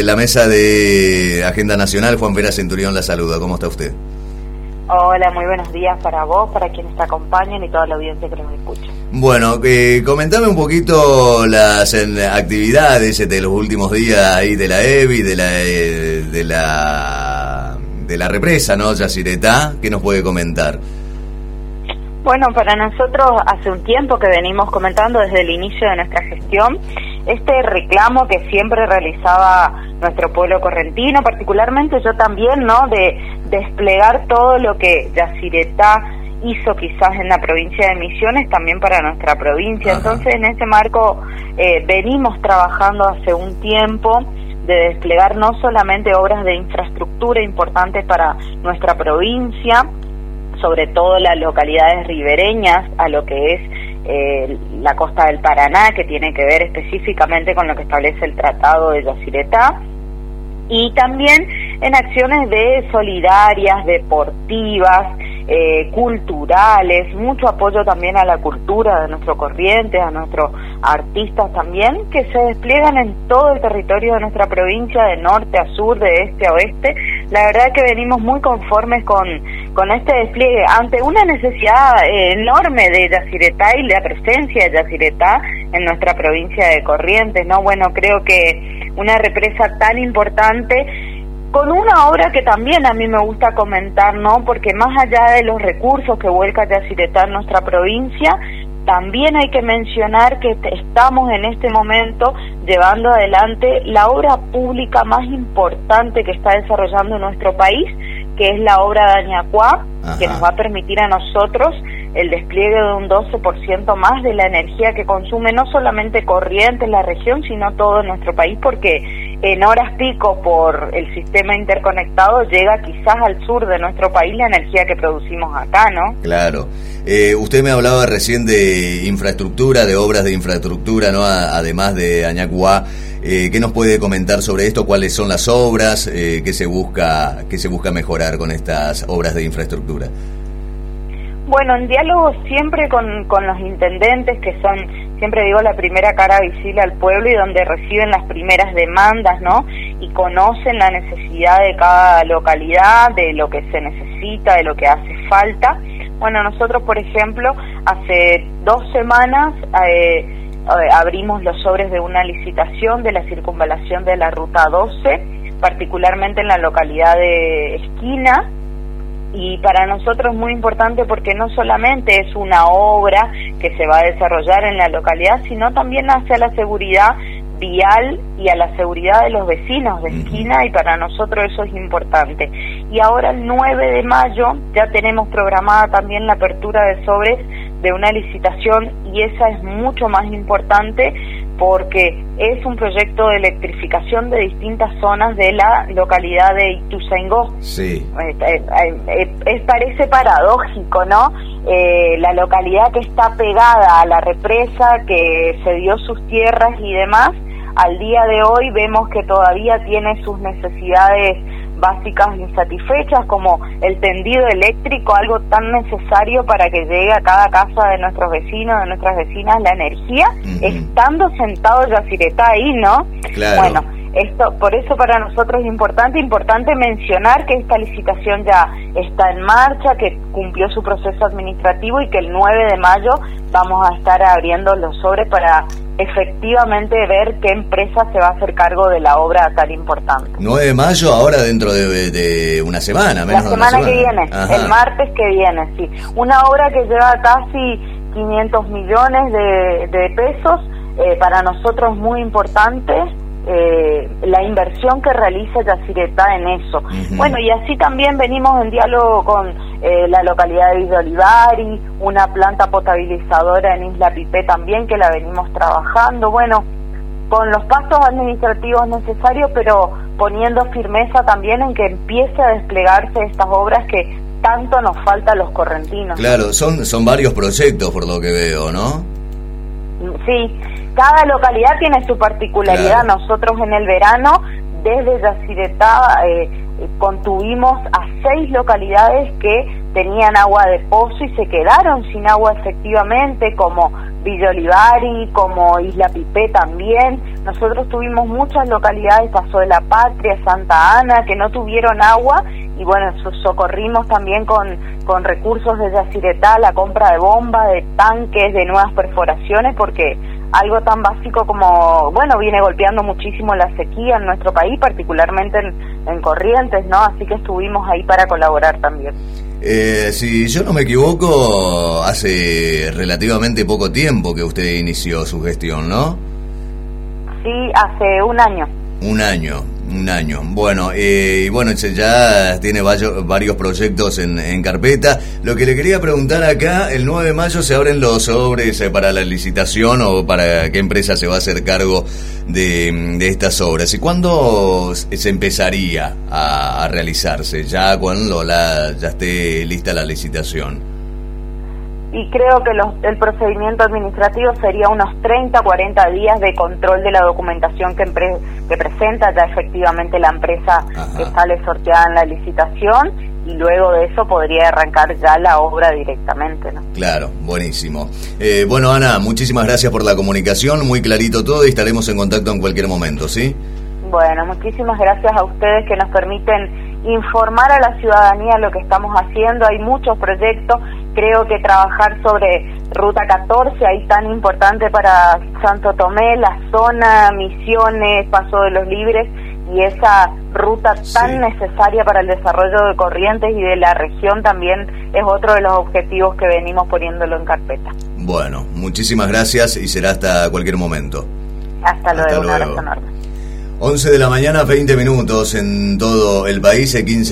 la mesa de Agenda Nacional. Juan Pera Centurión la saluda. ¿Cómo está usted? Hola, muy buenos días para vos, para quienes te acompañan y toda la audiencia que nos escucha. Bueno, comentame un poquito las actividades de los últimos días ahí de la EBI, de la represa, ¿no? Yacyretá, ¿qué nos puede comentar? Bueno, para nosotros hace un tiempo que venimos comentando desde el inicio de nuestra gestión este reclamo que siempre realizaba nuestro pueblo correntino, particularmente yo también, ¿no?, de desplegar todo lo que Yacyretá hizo quizás en la provincia de Misiones también para nuestra provincia. Ajá. Entonces, en ese marco venimos trabajando hace un tiempo de desplegar no solamente obras de infraestructura importantes para nuestra provincia, sobre todo las localidades ribereñas a lo que es la costa del Paraná, que tiene que ver específicamente con lo que establece el Tratado de Yacyretá, y también en acciones solidarias, deportivas, culturales, mucho apoyo también a la cultura de nuestro Corrientes, a nuestros artistas también, que se despliegan en todo el territorio de nuestra provincia, de norte a sur, de este a oeste. La verdad que venimos muy conformes con este despliegue, ante una necesidad enorme de Yacyretá y la presencia de Yacyretá en nuestra provincia de Corrientes, ¿no? Bueno, creo que una represa tan importante, con una obra que también a mí me gusta comentar, ¿no? Porque más allá de los recursos que vuelca Yacyretá en nuestra provincia, también hay que mencionar que estamos en este momento llevando adelante la obra pública más importante que está desarrollando nuestro país, que es la obra de Añacuá, que nos va a permitir a nosotros el despliegue de un 12% más de la energía que consume no solamente Corrientes, la región, sino todo nuestro país, porque en horas pico por el sistema interconectado llega quizás al sur de nuestro país la energía que producimos acá, ¿no? Claro. Usted me hablaba recién de infraestructura, de obras de infraestructura, ¿no? Además de Añacuá. ¿Qué nos puede comentar sobre esto? ¿Cuáles son las obras? ¿Qué se busca mejorar con estas obras de infraestructura? Bueno, en diálogo siempre con los intendentes, que son, siempre digo, la primera cara visible al pueblo y donde reciben las primeras demandas, ¿no? Y conocen la necesidad de cada localidad, de lo que se necesita, de lo que hace falta. Bueno, nosotros, por ejemplo, hace 2 semanas abrimos los sobres de una licitación de la circunvalación de la Ruta 12, particularmente en la localidad de Esquina, y para nosotros es muy importante porque no solamente es una obra que se va a desarrollar en la localidad, sino también hacia la seguridad vial y a la seguridad de los vecinos de Esquina, y para nosotros eso es importante. Y ahora el 9 de mayo ya tenemos programada también la apertura de sobres de una licitación, y esa es mucho más importante porque es un proyecto de electrificación de distintas zonas de la localidad de Ituzaingó. Sí. Parece paradójico, ¿no? La localidad que está pegada a la represa, que cedió sus tierras y demás, al día de hoy vemos que todavía tiene sus necesidades básicas insatisfechas, como el tendido eléctrico, algo tan necesario para que llegue a cada casa de nuestros vecinos, de nuestras vecinas, la energía, estando sentado Yacyretá ahí, ¿no? Claro. Bueno, por eso para nosotros es importante mencionar que esta licitación ya está en marcha, que cumplió su proceso administrativo y que el 9 de mayo vamos a estar abriendo los sobres para efectivamente ver qué empresa se va a hacer cargo de la obra tan importante. 9 de mayo, ahora dentro de una semana, menos de una semana. La semana que viene, el martes que viene, sí. Una obra que lleva casi 500 millones de pesos, para nosotros muy importante, la inversión que realiza Yacyretá en eso. Bueno, y así también venimos en diálogo con la localidad de Villa Olivari, una planta potabilizadora en Isla Pipé también, que la venimos trabajando, bueno, con los pasos administrativos necesarios, pero poniendo firmeza también en que empiece a desplegarse estas obras que tanto nos falta a los correntinos. Claro, son varios proyectos por lo que veo, ¿no? Sí, cada localidad tiene su particularidad. Claro. Nosotros en el verano, desde Yacyretá, contuvimos a 6 localidades que tenían agua de pozo y se quedaron sin agua efectivamente, como Villa Olivari, como Isla Pipé también. Nosotros tuvimos muchas localidades, Paso de la Patria, Santa Ana, que no tuvieron agua, y bueno, socorrimos también con recursos de Yacyretá, la compra de bombas, de tanques, de nuevas perforaciones, porque algo tan básico como, bueno, viene golpeando muchísimo la sequía en nuestro país, particularmente en Corrientes, ¿no? Así que estuvimos ahí para colaborar también. Si yo no me equivoco, hace relativamente poco tiempo que usted inició su gestión, ¿no? Sí, hace un año. Un año. Bueno, y bueno, ya tiene varios proyectos en carpeta. Lo que le quería preguntar acá, el 9 de mayo se abren los sobres para la licitación, o para qué empresa se va a hacer cargo de estas obras. ¿Y cuándo se empezaría a realizarse? Ya cuando ya esté lista la licitación. Y creo que el procedimiento administrativo sería unos 30, 40 días de control de la documentación que presenta ya efectivamente la empresa. Ajá. Que sale sorteada en la licitación, y luego de eso podría arrancar ya la obra directamente, ¿no? Claro, buenísimo. Bueno, Ana, muchísimas gracias por la comunicación, muy clarito todo, y estaremos en contacto en cualquier momento, ¿sí? Bueno, muchísimas gracias a ustedes que nos permiten informar a la ciudadanía lo que estamos haciendo. Hay muchos proyectos. Creo que trabajar sobre Ruta 14, ahí tan importante para Santo Tomé, la zona, Misiones, Paso de los Libres, y esa ruta tan necesaria para el desarrollo de Corrientes y de la región también es otro de los objetivos que venimos poniéndolo en carpeta. Bueno, muchísimas gracias, y será hasta cualquier momento. Hasta luego. Un abrazo enorme. 11 de la mañana, 20 minutos en todo el país, 15